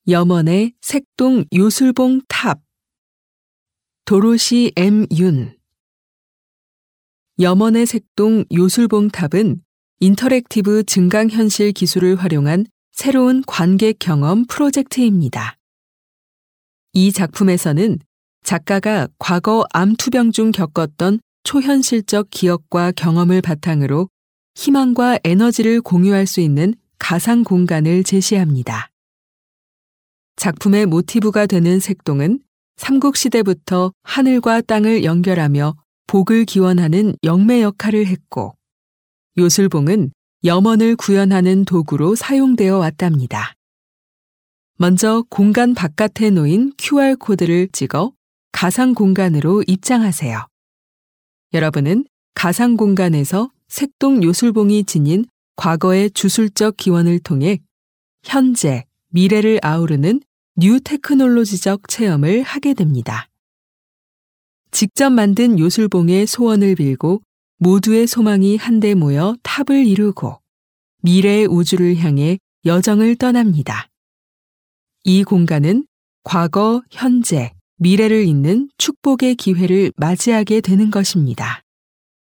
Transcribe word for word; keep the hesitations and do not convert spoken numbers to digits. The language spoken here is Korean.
염원의 색동 요술봉 탑. 도로시 엠 윤. 염원의 색동 요술봉 탑은 인터랙티브 증강현실 기술을 활용한 새로운 관객 경험 프로젝트입니다. 이 작품에서는 작가가 과거 암투병 중 겪었던 초현실적 기억과 경험을 바탕으로 희망과 에너지를 공유할 수 있는 가상 공간을 제시합니다. 작품의 모티브가 되는 색동은 삼국시대부터 하늘과 땅을 연결하며 복을 기원하는 영매 역할을 했고, 요술봉은 염원을 구현하는 도구로 사용되어 왔답니다. 먼저 공간 바깥에 놓인 큐알코드를 찍어 가상 공간으로 입장하세요. 여러분은 가상 공간에서 색동 요술봉이 지닌 과거의 주술적 기원을 통해 현재, 미래를 아우르는 뉴 테크놀로지적 체험을 하게 됩니다. 직접 만든 요술봉의 소원을 빌고 모두의 소망이 한데 모여 탑을 이루고 미래의 우주를 향해 여정을 떠납니다. 이 공간은 과거, 현재, 미래를 잇는 축복의 기회를 맞이하게 되는 것입니다.